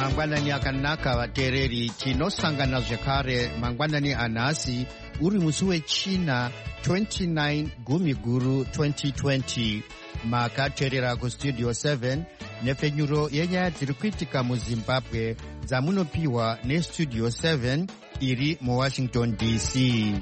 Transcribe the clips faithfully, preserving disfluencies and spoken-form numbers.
mangwanani akanaka vateereri, tinosangana zvekare mangwanani anhasi uri musi wechina twenty-nine gumi guru twenty twenty. Makateerera kustudio seven nepfenyuro yenyaya dziri kuitika muzimbabwe dzamunopiwa nestudio seven iri muwashington D C.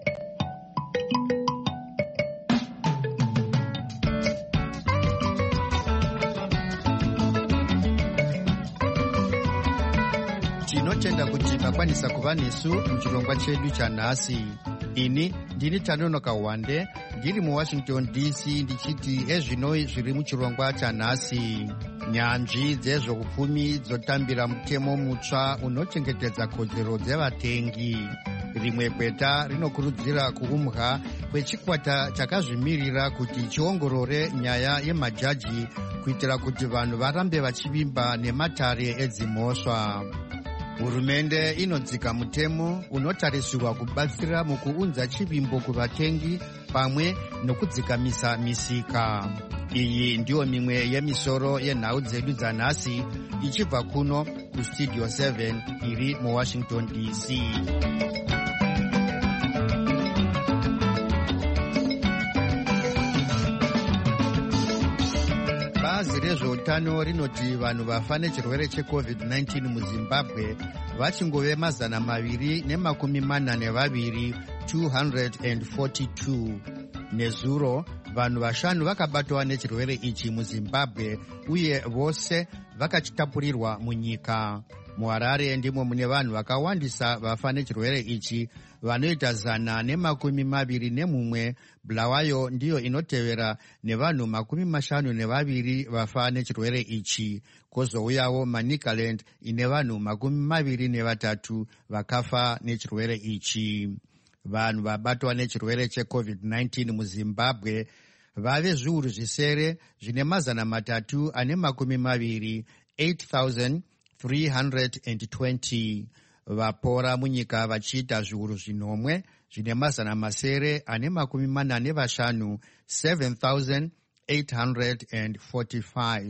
Tinotenda kuti makwanisa kuva nesu muchirongwa chedu chanhasi. Ini ndini Tanonoka Wande, ndiri muwashington D C, ndichiti ezvinoi zviri muchirongwa chanhasi. Nyanzvi dzezveupfumi dzotambira mutemo mutsva unochengetedza kodzero dzevatengi. Rimwe kweta rinokurudzira kuumwa kwechikwata chakazvimirira kuti chiongorore nyaya yemajaji kuitira kuti vanhu varambe vachivimba nematare edzimhosva. Hurumende inodzika mutemo unotarisirwa kubatsira mukuunza chivimbo kuvatengi pamwe nokudzikamisa misika. Iyi ndiyo mimwe yemisoro yenhau dzedu dzanhasi ichibva kuno kustudio seven iri muwashington D C. Bazi rezveutano rinoti vanhu vafa nechirwere checovid nineteen muzimbabwe vachingove mazana maviri nemakumi mana nevaviri two hundred forty-two. Nezuro vanhu vashanu vakabatwa nechirwere ichi muzimbabwe uye vose vakachitapurirwa munyika. MuHarare ndimo mune vanhu vakawandisa vafa nechirwere ichi vanoita zana nemakumi maviri nemumwe. Bulawayo ndiyo inotevera nevanhu makumi mashanu nevaviri vafa nechirwere ichi. Kozouyawo Manicaland ine vanhu makumi maviri nevatatu vakafa nechirwere ichi. Vanhu vabatwa nechirwere checovid nineteen muzimbabwe vave zviuru zvisere zvine mazana matatu ane makumi maviri eight thousand three hundred twenty. Vapora munyika vachiita zviuru zvinomwe zvine mazana masere ane makumi mana nevashanu seven thousand eight hundred forty-five.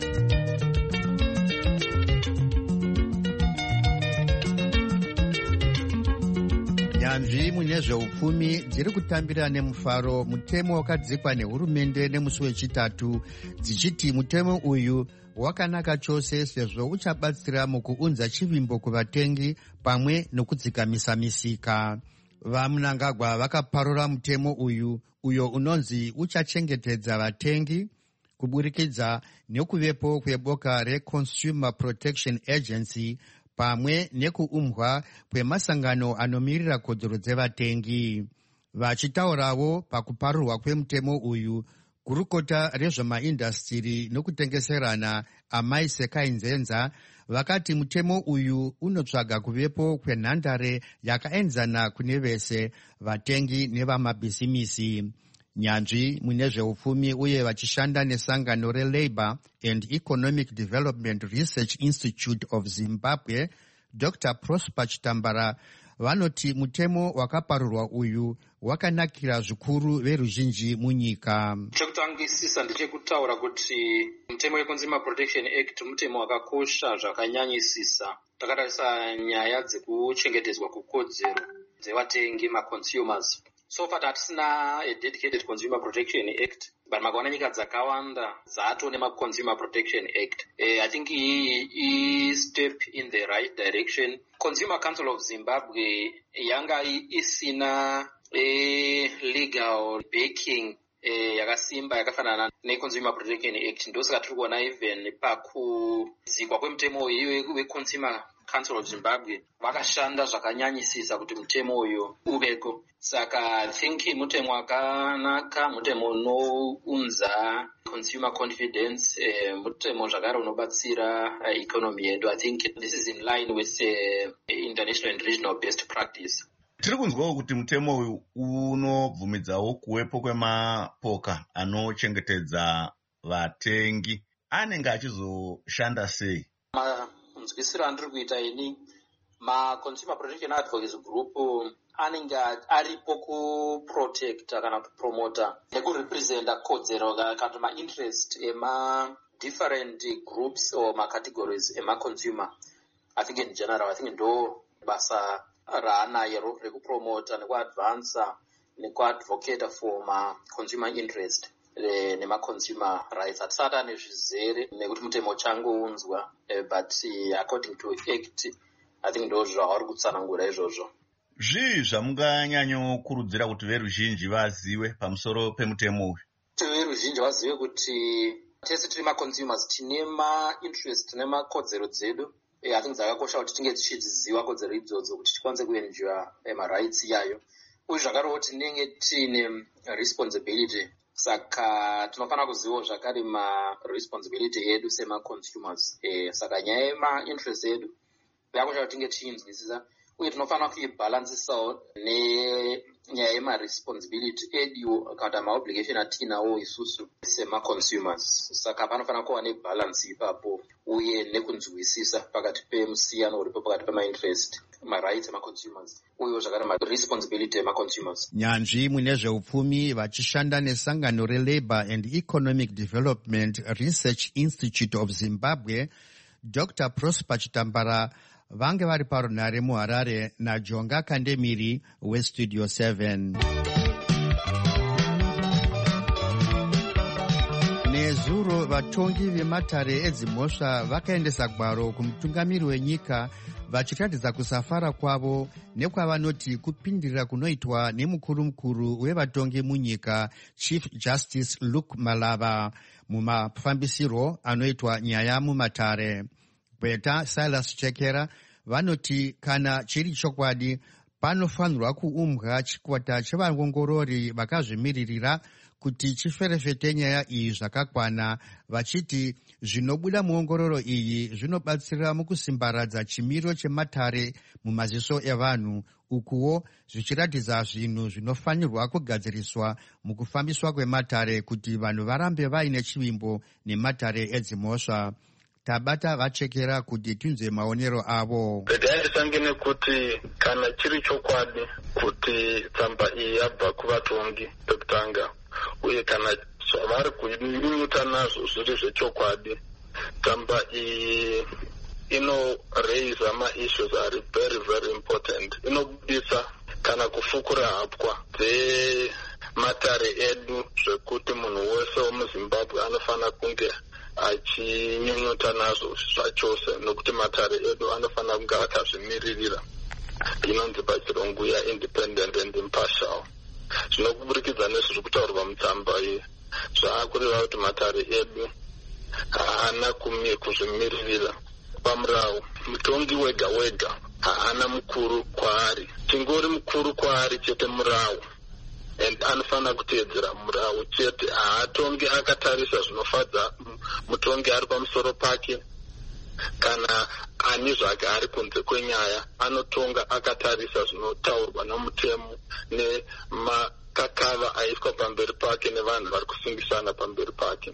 Nyanzvi mune zveupfumi dziri kutambira nemufaro mutemo wakadzikwa nehurumende nemusi wechitatu dzichiti mutemo uyu wakanaka chose sezvo uchabatsira mukuunza chivimbo kuvatengi pamwe nokudzikamisa misika. VaMnangagwa vakaparura mutemo uyu uyo unonzi uchachengetedza vatengi kuburikidza nekuvepo kweboka reConsumer Protection Agency pamwe nekuumbwa kwemasangano anomirira kodzero dzevatengi. Vachitaurawo pakuparurwa kwemutemo uyu, gurukota rezvemaindastiri nokutengeserana Amai Sekai Nzenza vakati mutemo uyu unotsvaga kuvepo kwenhandare yakaenzana kune vese vatengi nevamabhisimisi. Nyanzvi mune zveupfumi uye vachishanda nesangano reLabour and Economic Development Research Institute of Zimbabwe, Doctor Prosper Chitambara, vanoti mutemo wakaparurwa uyu wakanakira zvikuru veruzhinji munyika. Chekutangisisa ndechekutaura kuti mutemo weConsumer Protection Act mutemo wakakosha zvakanyanyisisa. Takatarisa nyaya dzekuchengetedzwa kukodzero dzevatengi ma-consumers. So far hatisina a dedicated Consumer Protection Act, but makaona nyika dzakawanda dzato nema-Consumer Protection Act. Uh, I think i step in the right direction. Consumer Council of Zimbabwe yanga isina a legal backing eh, yakasimba yakafanana neConsumer Protection Act. Ndosaka tiri kuona even pakudzikwa kwemutemo uyu weConsumer Council of Zimbabwe vakashanda zvakanyanyisisa kuti mutemo uyu uveko. Saka I think mutemo wakanaka, mutemo unounza consumer confidence, eh, mutemo zvakare unobatsira uh, economy yedu. I think this is in line with uh, international and regional best practice. Tiri kunzwawo kuti mutemo uyu unobvumidzawo kuwepo kwemapoka anochengetedza vatengi. Anenge achizoshanda sei? Nzwisiro andiri kuita ini, ma-Consumer Protection Advocacy Group anenge aripo kuprotecta kana kupromota nekurepresenta kodzero kana ma-interest ema different groups or categories ema-consumer. I think in general, I think ndo basa raanayo rekupromota nekuadvansa nekuadvocata for ma-consumer interest nema-consumer rights. Hatisati ane zvizere nekuti mutemo changounzwa, but according to act, I think ndo zvavari kutsanangura izvozvo. Zvii zvamunganyanyokurudzira kuti veruzhinji vazive pamusoro pemutemo uyu? Kuti veruzhinji vazive kuti tese tiri ma-consumers tine ma-interest tine makodzero dzedu. I think dzakakosha kuti tinge tichidziziva kodzero idzodzo kuti tikwanise kuenjoya ma-rights yayo. Uye zvakarewo tinenge tine responsibility. Saka tinofanira kuzivawo zvakare ma-responsibility yedu sema-consumers. E, saka nyaya yema-interest yedu yakosha kuti tinge tichinzwisisa. Uye tinofanira kuibhalansisawo nenyaya yema-responsibility edu kana ma-obligation atinawo isusu sema-consumers. Saka panofanira kuva nebalance ipapo uye nekunzwisisa pakati pemusiyano uripo pakati pema-interest, ma-rights ema-consumers uye zvakare ma-responsibility ema-consumers. Nyanzvi mune zveupfumi vachishanda nesangano reLabour and Economic Development Research Institute of Zimbabwe, Doctor Prosper Chitambara, vange vari parunhare muHarare naJonga Kandemiri weStudio seven. Nezuro vatongi vematare edzimhosva vakaendesa gwaro kumutungamiri wenyika vachiratidza kusafara kwavo nekwavanoti kupindirira kunoitwa nemukuru mukuru wevatongi munyika Chief Justice Luke Malava mumafambisiro anoitwa nyaya mumatare. Bweta Silas Chekera vanoti kana chiri chokwadi panofanirwa kuumbwa chikwata chevangongorori vakazvimiririra kuti chiferefete nyaya iyi zvakakwana, vachiti zvinobuda muongororo iyi zvinobatsira mukusimbaradza chimiro chematare mumaziso evanhu, ukuwo zvichiratidza zvinhu zvinofanirwa kugadziriswa mukufambiswa kwematare kuti vanhu varambe vaine chivimbo nematare edzimhosva. Tabata Vachekera kuti tinzwe maonero avo. Ndaisange nekuti kana chiri chokwadi kuti tsamba iyi yabva kuvatongi pekutanga, uye kana zvavari kunyunyuta nazvo zviri zvechokwadi, tsamba iyi ino raise ma-issues are very very important. Inobudisa kana kufukura hapwa dzematare edu zvekuti munhu wese wemuZimbabwe anofana kunge achinyunyuta nazvo zvachose, nokuti matare edu anofana kunge akazvimiririra, inonzi pachirungu ya independent and impartial. Zvinokuburikidza nezviri kutaurwa mutsamba iyi zvaakureva kuti matare edu haana kuzvimiririra. Pamurau mutongi wega wega haana mukuru kwaari, chingori mukuru kwaari chete murau, and anofana kuteedzera murau chete. Haatongi akatarisa zvinofadza mutongi ari pamusoro pake kana ani zvake ari kunze kwenyaya. Anotonga akatarisa zvinotaurwa nomutemo nemakakava aiswa pamberi pake nevanhu vari kusungisana pamberi pake.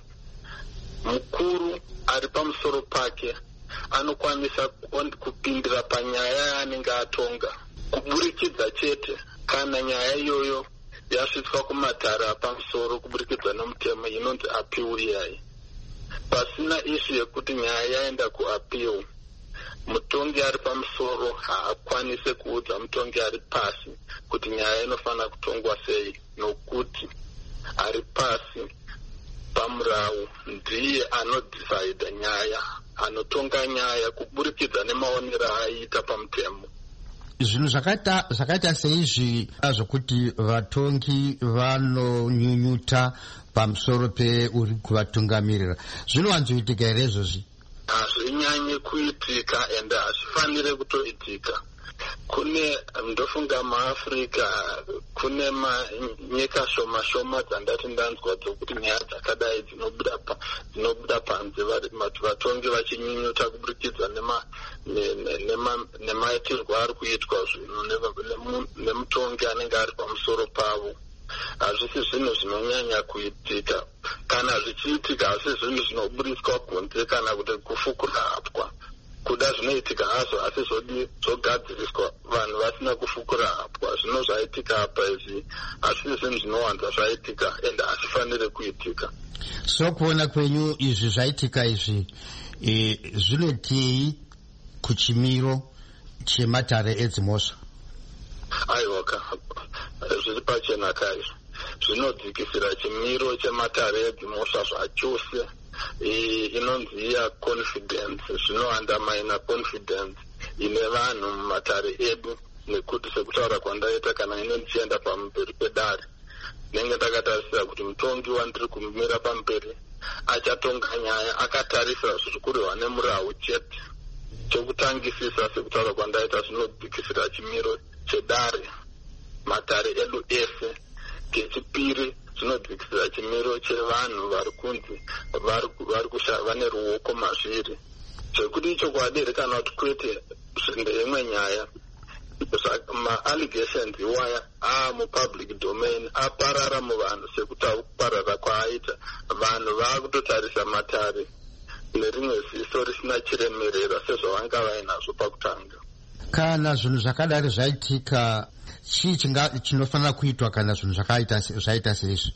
Mukuru ari pamusoro pake anokwanisa kupindira panyaya yaanenge atonga kuburikidza chete kana nyaya iyoyo yasvitswa kumatare apamusoro kuburikidza nomutemo inonzi appeal iyayi. Pasina ishu yekuti nyaya yaenda kuappeal, mutongi ari pamusoro haakwanise kuudza mutongi ari pasi kuti nyaya inofana kutongwa sei, nokuti ari pasi pamurau ndiye anodecide nyaya, anotonga nyaya kuburikidza nemaonero aaita pamutemo. Zvinhu zvakaita zvakaita seizvi zvokuti vatongi vanonyunyuta pamusoro peuri kuvatungamirira zvinowanzoitika here izvozvi? Hazvinyanyi kuitika ende hazvifanire kutoitika. Kune ndofunga maAfrica kune manyika shoma shoma dzandati ndanzwa dzokuti nyaya dzakadai dzinobuda pa dzinobuda panze vatongi vachinyunyuta kuburikidza nema nema nemaitirwo ari kuitwa zvinhu nemutongi anenge ari pamusoro pavo. Hazvisi zvinhu zvinonyanya kuitika. Kana zvichiitika hazvisi zvinhu zvinoburiswa kunze kana kuti kufukura hapwa. kuda zvinoitika hazvo asi zvodi zvogadziriswa vanhu vasina kufukura hapwa. Zvino zvaitika apa izvi hazvisi zvinhu zvinowanza zvaitika ende hazvifaniri kuitika. So kuona kwenyu izvi zvaitika izvi e, zvinotei kuchimiro chematare edzimhosva? Aiwaka zviri pachena kaizvo zvinodzikisira chimiro chematare edzimhosva zvachose. Inonzi iya confidence, zvinoandamaina confidence ine vanhu mumatare edu, nekuti sekutaura kwandaita kana ine ndichienda pamberi pedare nenge ndakatarisira kuti mutongi wandiri kumira pamberi achatonga nyaya akatarisira zviri kurehwa nemurau chete. Chokutangisisa sekutaura kwandaita zvinodzikisira chimiro chedare matare edu ese. Kechipiri zvinodzikisira chimiro chevanhu vari kunzi vane ruoko mazviri. Zvekuti chokwadi kana kuti kwete zvinde imwe nyaya ma-allegations iwaya aamupublic domain aparara muvanhu sekuti akuparara kwaaita. Vanhu vaakutotarisa matare nerimwe ziso risina chiremerera sezvavanga vainazvo pakutanga. Kana zvinhu zvakadaro zvaitika, chii chinofanira kuitwa kana zvinhu zvakaita zvaita seizvi?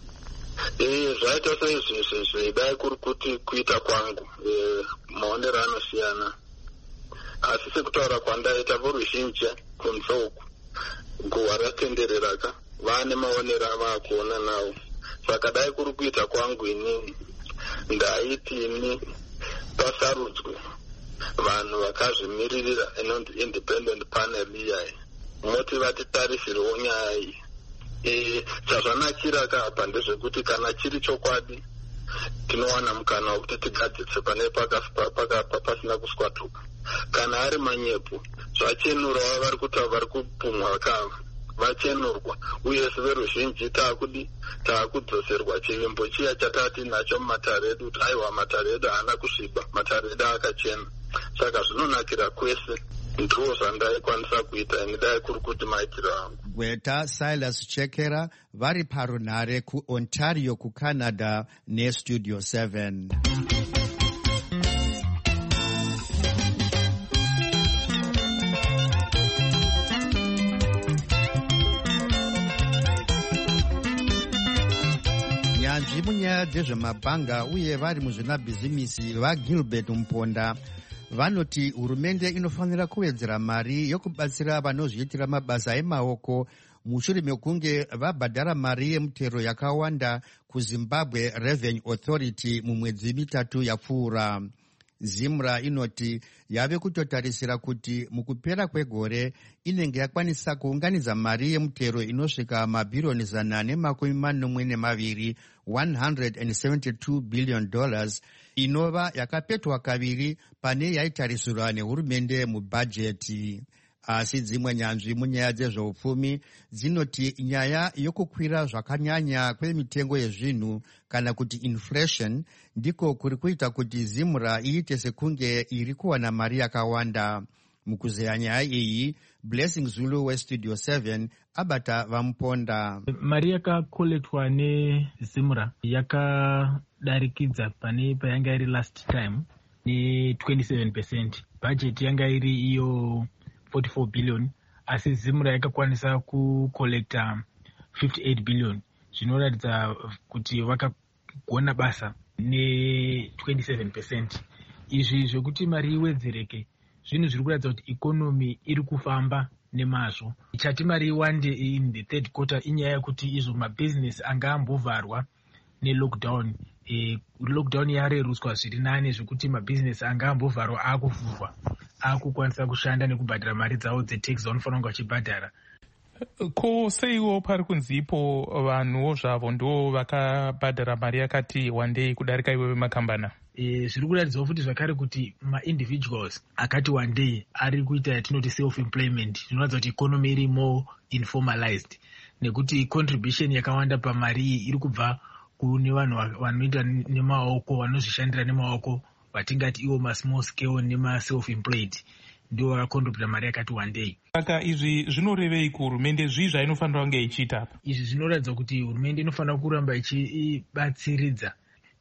Eh, zvaita seizvi zvidai kuri kuti kuita kwangu maonero anosiyana, asi sekutaura kwandaita voruzhinji kunze uku guwa ratendereraka vane maonero avakuona nawo. Saka dai kuri kuita kwangu inini ndaiti ini pasarudzwe vanhu vakazvimiririra inonzi independent panel iyayi moti vatitarisirwo nyaya iyi. E, chazvanakira kapa ndezvekuti kana chiri chokwadi tinowana mukana wekuti tigadzitse pane pasina kuswatuka. Kana ari manyepo zvachenurwa vari kutaura vari kupumwa kava vachenurwa, uye severuzhinji taakudi taakudzoserwa chivimbo chiya chatati nacho mumatare edu kuti aiwa matare edu haana kusviba, matare edu akachena. Saka zvinonakira kwese ndiro zvandaikwanisa kuita inidai kuri kuti maitiro angu. Gweta Silas Chekera vari parunhare kuOntario kuCanada neStudio seven. Nyanzvi munyaya dzezvemabhanga uye vari muzvinabhizimisi vaGilbert Mponda vanoti hurumende inofanira kuwedzera mari yokubatsira vanozviitira mabasa emaoko mushure mekunge vabhadhara mari yemutero yakawanda kuZimbabwe Revenue Authority mumwedzi mitatu yapfuura. Zimra inoti yave kutotarisira kuti mukupera kwegore inenge yakwanisa kuunganidza mari yemutero inosvika mabhiriyoni zana nemakumi manomwe nemaviri one hundred seventy-two billion dollars inova yakapetwa kaviri pane yaitarisirwa nehurumende mubhajeti. Asi dzimwe nyanzvi munyaya dzezveupfumi dzinoti nyaya yokukwira zvakanyanya kwemitengo yezvinhu kana kuti inflation ndiko kuri kuita kuti Zimra iite sekunge iri kuwana mari yakawanda. Mukuzeya nyaya iyi, Blessing Zulu weStudio seven abata vamuponda. Mari yakakoletwa neZimra yakadarikidza pane payanga iri last time ne twenty-seven percent. Budget yanga iri iyo forty-four billion, asi Zimra yakakwanisa kukolekta fifty-eight billion. Zvinoratidza kuti vakagona basa ne twenty-seven percent. Izvi zvekuti mari iwedzereke zvinhu zviri kuratidza kuti ikonomi iri kufamba nemazvo. Chati mari iwande in the third quarter inyaya yekuti izvo mabusiness anga ambovharwa nelockdown. E, lockdown yarerutswa zviri nane zvekuti mabusiness anga ambovharwa akuvhurwa, akukwanisa kushanda nekubhadhara mari dzavo dzetax dzavanofanira kunge vachibhadhara. Ko seiwo pari kunzipo vanhuwo zvavo ndo vakabhadhara mari yakati wandei kudarika iwewe makambana? E, zviri kuratidzawo futi zvakare kuti ma-individuals akati wandei ari kuita yatinoti self-employment. Zvinoratidza kuti economy iri more informalized nekuti contribution yakawanda pamari iyi iri kubva kune vanhu vanoita nemaoko, vanozvishandira nemaoko, vatingati iwo ma-small scale nema-self-employed ndio vakakontribhuta mari yakati wandei. Saka izvi zvinorevei kuhurumende? Zvii zvainofanira kunge ichiita apa? Izvi zvinoratidza kuti hurumende inofanira kuramba ichibatsiridza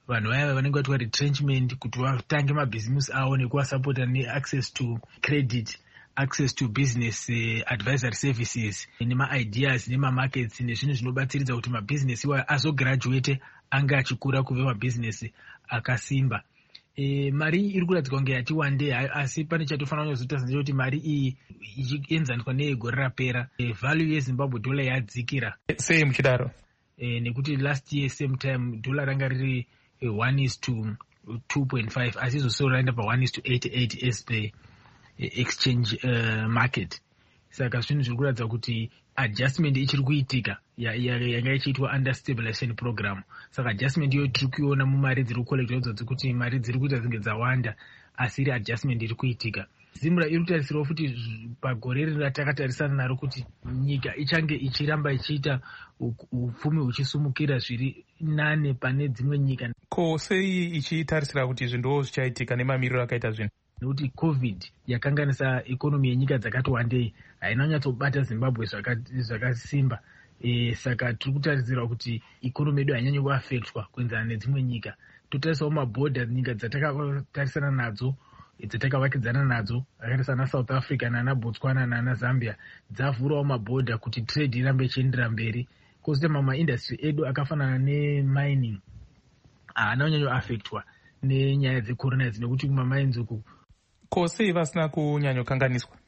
vanhu vaya vanenge vatwa retrenchment kuti vatange mabhizimusi avo nekuvasapota neaccess to credit, access to business uh, advisory services nema-ideas nema-markets nezvinhu zvinobatsiridza kuti mabhizinesi iwayo azograduate anga achikura kuve mabhizinesi akasimba. E, mari iri kuratidzwa kunge yati wandei, asi pane chatofanira kuzotaridza kuti mari iyi ichienzaniswa neyegore rapera e, value yezimbabwe dollar yadzikira. Sei muchidaro? E, nekuti last year same time dollar ranga riri e, one is to two point five asi izosoro raenda pa one is to eighty-eight as per exchange uh, market. Saka zvinhu zviri kuratidza kuti adjustment ichiri kuitika yanga ichiitwa under stabilization program. Saka adjustment iyo tiri kuiona mumari dziri kukolektwa kuti mari dziri kuita dzinge dzawanda, asi iri adjustment iri kuitika. Zimura iri kutarisirawo futi pagore rino ratakatarisana naro kuti nyika ichange ichiramba ichiita upfumi huchisumukira zviri nane pane dzimwe nyika. Ko sei ichitarisira kuti izvi ndo zvichaitika nemamiriro akaita zvinhu? Nekuti covid yakanganisa ikonomi yenyika dzakati wandei haina kunyatsobata Zimbabwe zvakasimba. E, saka tiri kutarisira kuti ikonomi yedu hainyanya kuafektwa kuenzana nedzimwe nyika. Totarisawo mabhodha nyika dzatakatarisana nadzo dzatakavakidzana nadzo akaita sana South Africa nana Botswana nana Zambia dzavhurawo mabhodha kuti trade irambe ichiendera mberi. Kozoita mamwe industry edu akafanana nemining haana kunyanya kuafektwa nenyaya dzecorona idzi nekuti kumamines uku ko sei vasina kunyanyokanganiswa.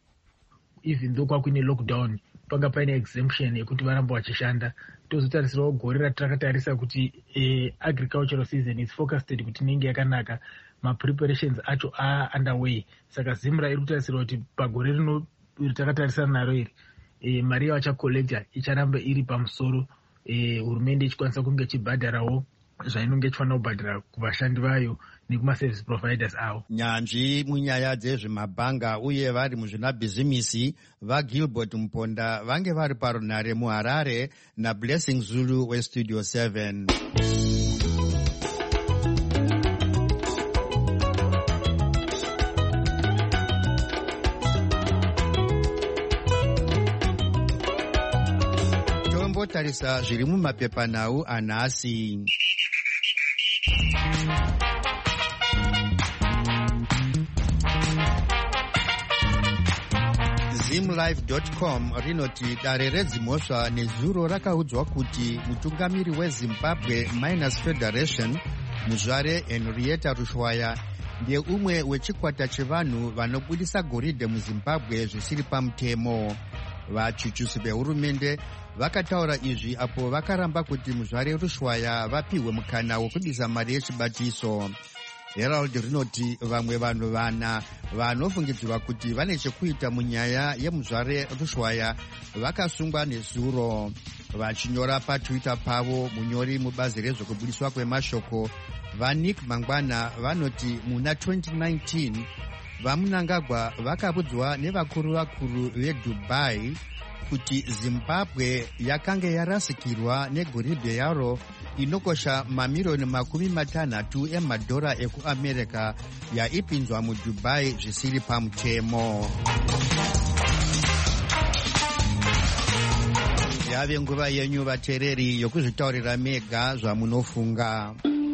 Even though kwakuine lockdown panga paine exemption yekuti varamba vachishanda. Tozotarisirawo gore ratakatarisa kuti eh, agricultural season is focused kuti inenge yakanaka, ma-preparations acho are underway. Saka Zimra iri kutarisira kuti pagore rino takatarisana naro iri eh, mari yavachakolekta icharamba iri pamusoro, eh, hurumende ichikwanisa kunge ichibhadharawo zvainonge ichifanira kubhadhara kuvashandi vayo nekuma-service providers avo. Nyanzvi munyaya dzezvemabhanga uye vari muzvinabhizimisi vaGilbert Muponda vange vari parunare muHarare naBlessing Zulu weStudio seven. Tombotarisa zviri mumapepanhau anhasi. Zimlife dot com rinoti dare redzimhosva nezuro rakaudzwa kuti mutungamiri weZimbabwe Miners Federation muzvare Henrietta Rushwaya ndiye umwe wechikwata chevanhu vanobudisa goridhe muZimbabwe zvisiri pamutemo. Vachuchusi vehurumende vakataura izvi apo vakaramba kuti muzvare Rushwaya vapiwe mukana wekubisa mari yechibatiso. Herald rinoti vamwe vanhu vana vanofungidzirwa kuti vane chekuita munyaya yemuzvare Rushwaya vakasungwa nezuro. Vachinyora paTwitter pavo, munyori mubazi rezvekubudiswa kwemashoko vaNick Mangwana vanoti muna twenty nineteen vaMnangagwa vakabudzwa nevakuru vakuru veDubai kuti Zimbabwe yakange yarasikirwa negoridhe yaro inokosha mamirioni makumi matanhatu emadhora ekuAmerica yaipinzwa muDubai zvisiri pamutemo. Yave nguva yenyu vateereri yokuzvitaurira mega zvamunofunga.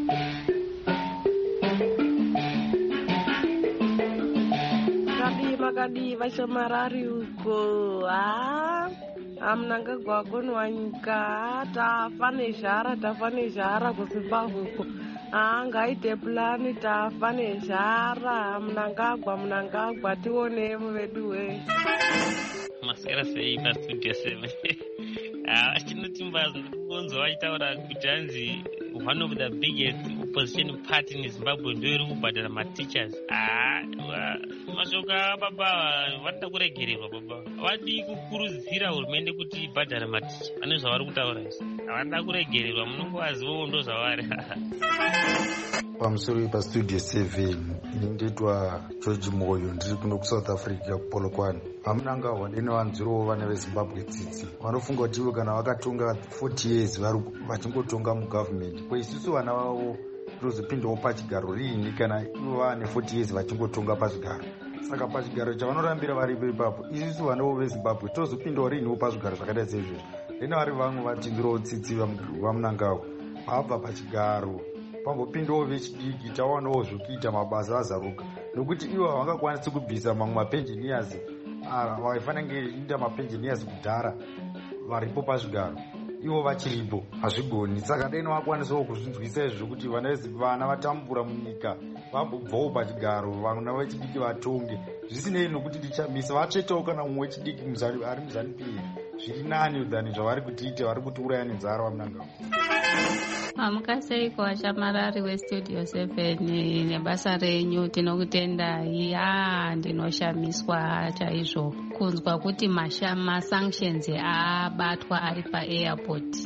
Makadi vashamarari uko ha Mnangagwa konwa nyika tafa nezhara tafa nezhara kuZimbabwe uko ngaite plani tafa nezhara. Mnangagwa Mnangagwa tione muvedu we masera sei paStudio seven. Ah, chinotimbaza kunzwa vachitaura kuti hanzi one of the biggest opposition party in Zimbabwe ndio iri kubhadhara ma-teachers. Ah, mashoko ababa vanoda kuregererwa baba. Vadi kukurudzira hurumende kuti ibhadhare maticha. Pane zvavari kutaura izvi. Havada kuregererwa, munongovazivawo ndo zvavari. Pamusoro paStudio seven ndinoitwa George Moyo ndiri kuno kuSouth Africa kuPolokwane. VaMnangagwa ndinovanzwirowo vana veZimbabwe tsitsi vanofunga kuti ivo kana vakatonga forty years vari vachingotonga mugovernment ko isusu vana vavo tozopindawo pachigaro riini kana ivo vane forty years vachingotonga pazvigaro. Saka pachigaro chavanorambira varipo ipapo isusu vanavo veZimbabwe tozopindawo riiniwo pazvigaro zvakadai seizvozvo. Ndina vari vamwe vatinzwirowo tsitsi vaMnangagwa vabva pachigaro pambopindawo vechidiki tawanawo zvokuita mabasa azaruka, nokuti ivo havangakwanisi kubvisa mamwe mapenjinias vaifanira kunge ita mapenjinias kudhara varipo pazvigaro, ivo vachiripo hazvigoni. Saka dai vakwanisawo kuzvinzwisa izvi zvokuti vana vatambura munyika vambobvawo pachigaro, vana vechidiki vatonge zvisinei nokuti tichamisa vatsvetawo kana mumwe wechidiki ari muzanupf zviri nani than zvavari kutiita, vari kutiuraya nenzara vamunanga. Amukaseiko Washamarari westudio seven nebasa renyu, tinokutendai. Ah, ndinoshamiswa chaizvo kunzwa kuti masanctions abatwa ari paairport.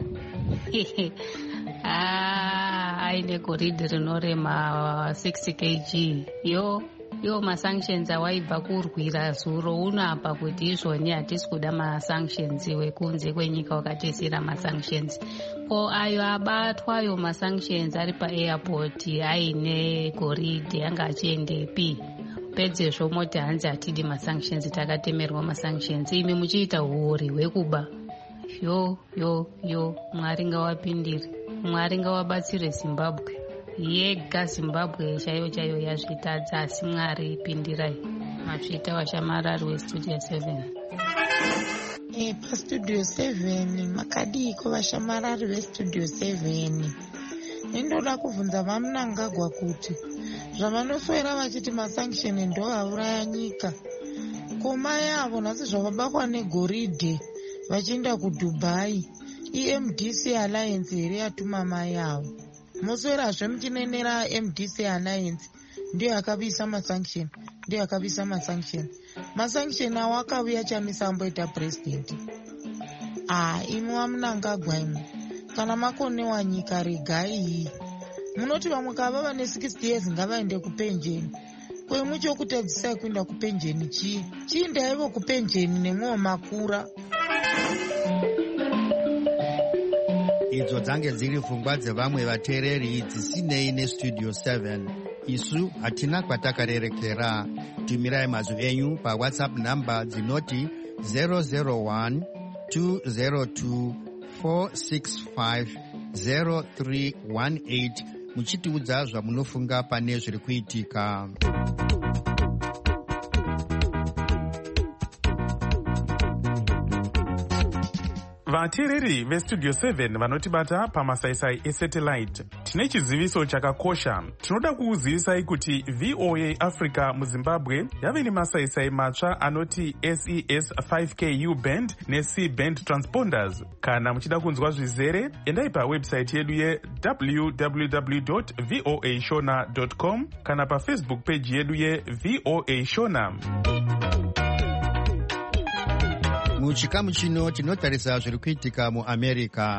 Ah, aine goridhe rinorema six kilograms yo yo masanctions awaibva kurwira zuro unapa kuti izvoni hatisi kuda masanctions wekunze kwenyika wakatisira masanctions. Ko ayo abatwa ayo masanctions ari paairport aine goridhe anga achiendepi? Pedzezvo moti hanzi hatidi masanctions, takatemerwa masanctions. Imi muchiita huori hwekuba. Yo yo yo Mwari ngawapindire, Mwari ngawabatsire Zimbabwe yega. Zimbabwe chaiyo chaiyo yazvitadza, asi Mwari pindirai. Masvita Washamarari westudio seven. E, pastudio seven makadiko Washamarari westudio seven. Ndoda kubvunza vamunangagwa kuti zvavanoswera vachiti masanction ndo auraya nyika, koma yavo nhasi zvavabakwa negoridhe vachienda kuDubai, I M D C Alliance here yatuma mai avo. Moswerazve muchinenera M D C Alliance ndiyo yakavisa masanction, ndiyo yakavisa masanction. Masanction awo akauya chamisa amboita president. Ah, imi vamunangagwa imi kana makonewa nyika regai iyi. Munoti vamwe kava vane sixty years ngavaende kupenjeni. Kwemwe chokutadzisai kuenda kupenjeni chii? Chiindaivo kupenjeni nemwewo makura. Idzo dzange dziri pfungwa dzevamwe vateereri dzisinei nestudio seven. Isu hatina kwatakarerekera. Tumirai mazwi enyu pawhatsapp namba dzinoti zero zero one two zero two four six five zero three one eight muchitiudza zvamunofunga pane zviri kuitika. vateereri vestudio seven vanotibata pamasaisai esatellite, tine chiziviso chakakosha. Tinoda kukuzivisai kuti V O A Africa muZimbabwe yave nemasaisai matsva anoti S E S five K U band ne-C band transponders. Kana muchida kunzwa zvizere, endai pawebsite yedu ye w w w dot voa shona dot com kana pafacebook page yedu ye V O A Shona. Muchikamu chino tinotarisa zviri kuitika muAmerica.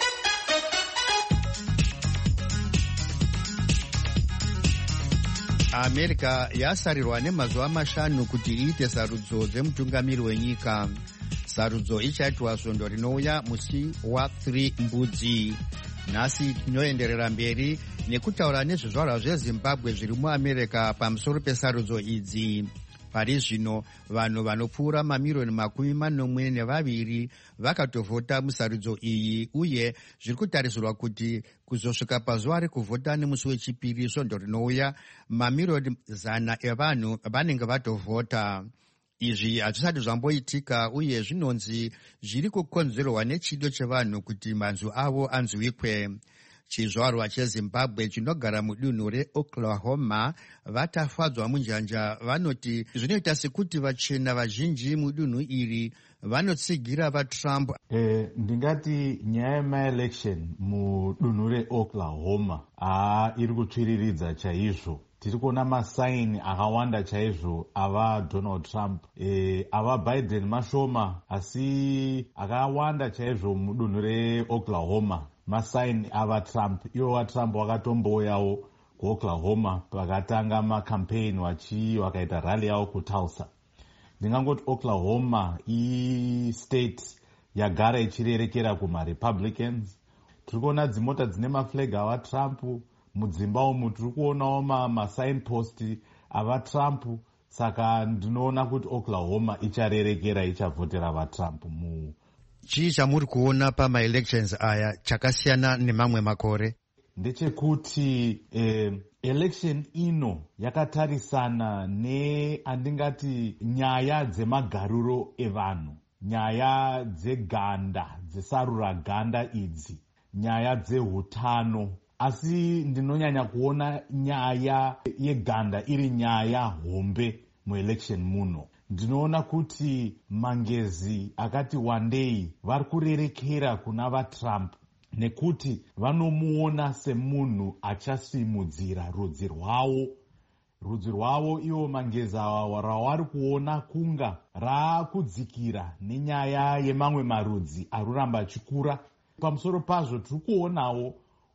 America yasarirwa nemazuva mashanu kuti iite sarudzo dzemutungamiri wenyika. Sarudzo ichaitwa svondo rinouya musi wa three Mbudzi. Nhasi tinoenderera mberi nekutaura nezvizvarwa zveZimbabwe zviri muAmerica pamusoro pesarudzo idzi. Pari zvino vanhu vanopfuura mamirioni makumi manomwe nevaviri vakatovhota musarudzo iyi, uye zviri kutarisirwa kuti kuzosvika pazuva rekuvhota nemusi wechipiri svondo rinouya mamirioni zana evanhu vanenge vatovhota. Izvi hazvisati zvamboitika, uye zvinonzi zviri kukonzerwa nechido chevanhu kuti manzwi avo anzwikwe. Chizvarwa cheZimbabwe chinogara mudunhu reOklahoma vatafadzwa munjanja. Vanoti zvinoita sekuti vachena vazhinji mudunhu iri vanotsigira vaTrump. Eh, ndingati nyaya yemaelection mudunhu reOklahoma haa iri kutsviriridza chaizvo. Tiri kuona masaini akawanda chaizvo ava Donald Trump, e, ava Biden mashoma, asi akawanda chaizvo mudunhu reOklahoma. Masaini ava Trump, iwo waTrump wakatomboyawo kuOklahoma pakatanga makampeni wachi wakaita rally yawo kuTulsa. Ndingangoti Oklahoma i-state yagara ichirerekera kuma-Republicans. Tiri kuona dzimota dzine maflag ava Trump. Mudzimba umu tiri kuonawo ma-signpost ava Trump. Saka ndinoona kuti Oklahoma icharerekera, ichavhotera vaTrump mu chii chamuri kuona pama-elections aya chakasiyana nemamwe makore? ndechekuti eh, election ino yakatarisana neandingati nyaya dzemagariro evanhu, nyaya dzeganda, dzesarura ganda idzi, nyaya dzehutano. Asi ndinonyanya kuona nyaya yeganda iri nyaya hombe muelection muno. Ndinoona kuti mangezi akati wandei vari kurerekera kuna vaTrump nekuti vanomuona semunhu achasimudzira rudzi rwavo. Rudzi rwavo ivo mangezi ava ravari kuona kunga raakudzikira nenyaya yemamwe marudzi aruramba achikura. Pamusoro pazvo tiri kuonawo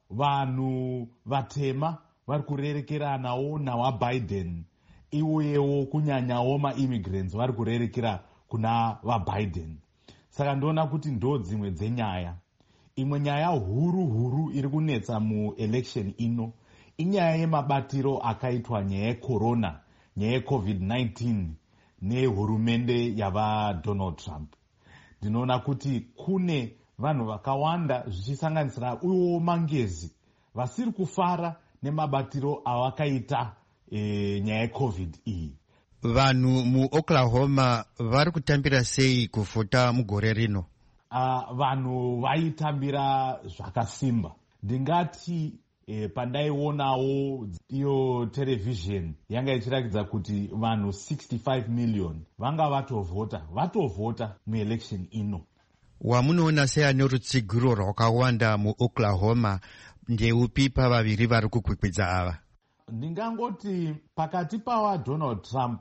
vanhu vatema vari kurerekeranawo nawaBiden, iwewo kunyanyawo maimmigrants vari kurerekera kuna vaBiden. Saka ndoona kuti ndo dzimwe dzenyaya. Imwe nyaya huru huru iri kunetsa muelection ino inyaya yemabatiro akaitwa nyaya yecorona, nyaya yecovid nineteen nehurumende yavaDonald Trump. Ndinoona kuti kune vanhu vakawanda zvichisanganisira uyo mangezi vasiri kufara nemabatiro avakaita e, nyaya yecovid iyi. Vanhu muOklahoma vari kutambira sei kuvhota mugore rino? Uh, vanhu vaitambira zvakasimba. Ndingati eh, pandaionawo iyo television yanga ichiratidza kuti vanhu sixty-five million vanga vatovhota vatovhota muelection ino. Wamunoona seane rutsigiro rwakawanda muOklahoma, ndeupi pavaviri vari kukwikwidza ava? Ndingangoti pakati pavaDonald Trump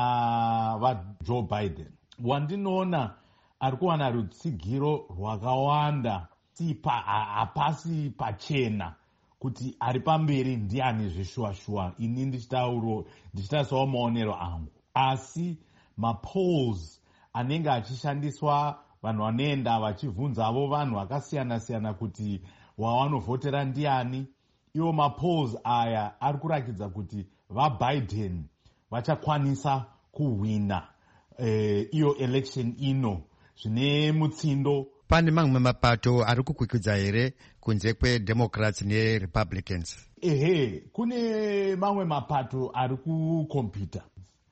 navaJoe Biden, wandinoona ari kuwana rutsigiro rwakawanda sipa hapasi pachena kuti ari pamberi ndiani zvishua-shua. Ini ndichitarisawo maonero angu, asi mapolls anenge achishandiswa, vanhu vanoenda vachibvunzavo vanhu vakasiyana-siyana kuti wavanovhotera ndiani, iwo mapolls aya ari kurakidza kuti vaBiden vachakwanisa kuhwina eh, iyo election ino zvine mutsindo. Pane mamwe mapato ari kukwikudza here kunze kweDemocrats neRepublicans? Ehe, kune mamwe mapato ari kukompita.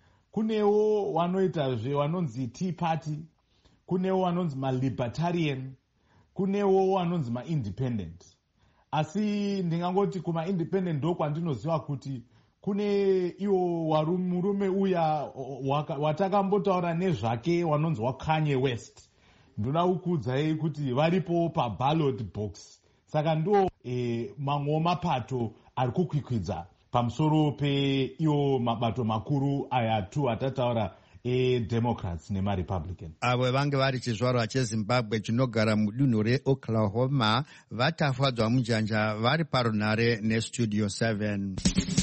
Kunewo wanoitazve wanonzi Tea Party, kunewo wanonzi maLibertarian, kunewo wanonzi maIndependent. Asi ndingangoti kumaIndependent ndo kwandinoziva kuti kune iwo murume uya watakambotaura nezvake wanonzi waKanye West. Ndinoda kukuudzai kuti varipo paballot box. Saka ndo e, mamwe mapato ari kukwikwidza pamusoro peiwo mabato makuru aya tu atataura eDemocrats nemaRepublicans. Avo vange vari chizvarwa cheZimbabwe chinogara mudunhu reOklahoma vatafadzwa munjanja vari parunhare neStudio seven.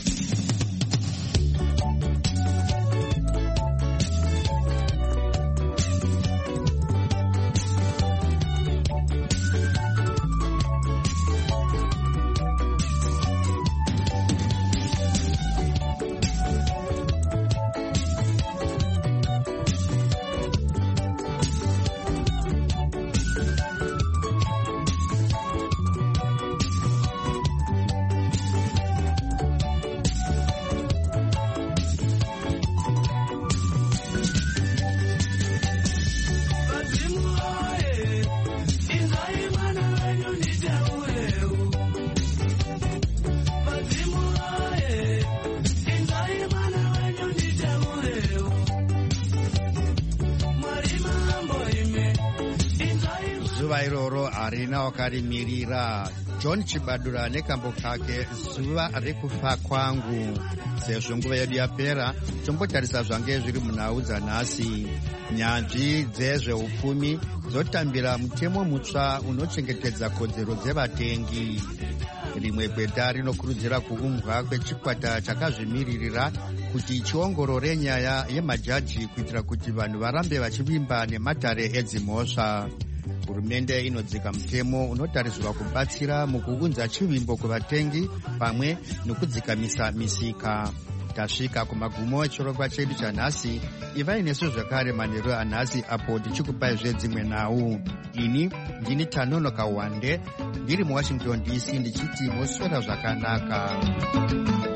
Zuva iroro harina wakarimirira. John Chibadura nekambo kake zuva rekufa kwangu. Sezvo nguva yedu yapera, tombotarisa zvange zviri munhau dzanhasi. Nyanzvi dzezveupfumi dzotambira mutemo mutsva unochengetedza kodzero dzevatengi. Rimwe gweta rinokurudzira kuumbwa kwechikwata chakazvimiririra kuti chiongorore nyaya yemajaji kuitira kuti vanhu varambe vachivimba nematare edzimhosva. Hurumende inodzika mutemo unotarisirwa kubatsira mukuunza chivimbo kuvatengi pamwe nokudzikamisa misika. tasvika kumagumo echirongwa chedu chanhasi. Ivai nesu zvakare manheru anhasi apo tichikupai zvedzimwe nhau. Ini ndini Tanonoka Wande ndiri muWashington D C ndichiti moswera zvakanaka.